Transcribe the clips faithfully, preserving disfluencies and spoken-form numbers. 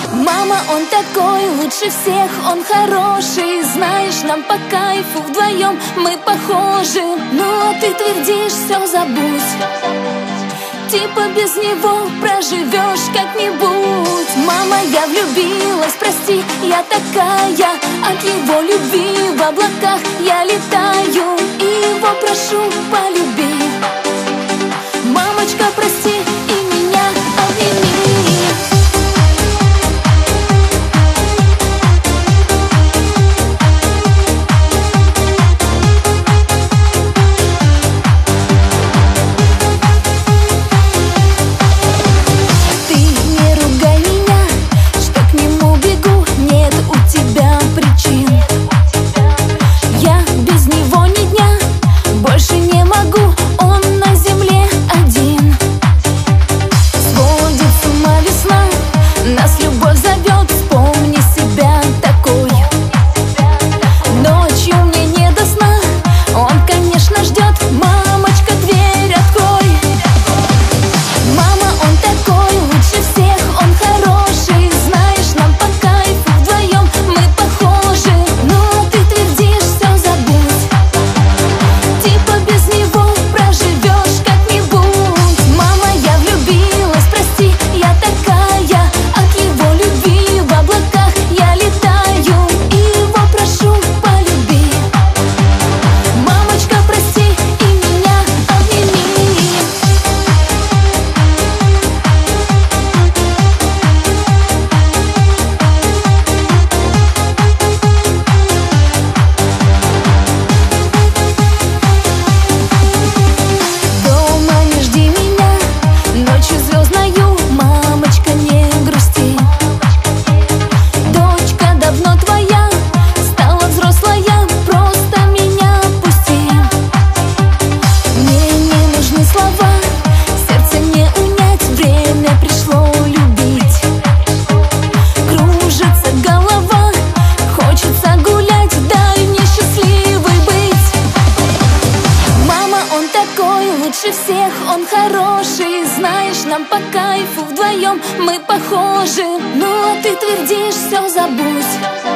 Мама, он такой, лучше всех, он хороший. Знаешь, нам по кайфу вдвоем мы похожи. Ну а ты твердишь, все забудь, типа без него проживешь как-нибудь. Мама, я влюбилась, прости, я такая. От его любви в облаках я летаю. И его прошу, полюби. Мамочка, прости и меня обними. Лучше всех, он хороший. Знаешь, нам по кайфу вдвоем мы похожи. Ну а ты твердишь, все забудь,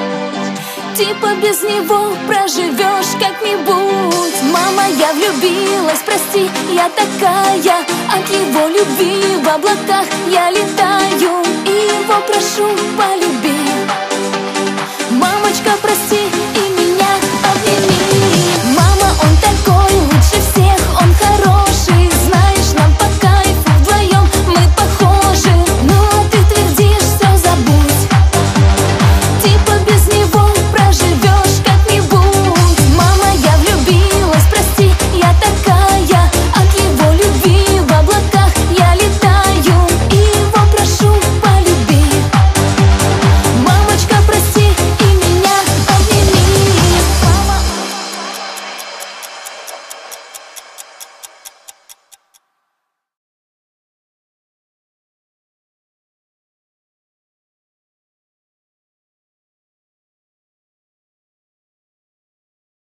типа без него проживешь как-нибудь. Мама, я влюбилась, прости, я такая. От его любви в облаках я летаю. И его прошу, полюби. Мамочка, прости.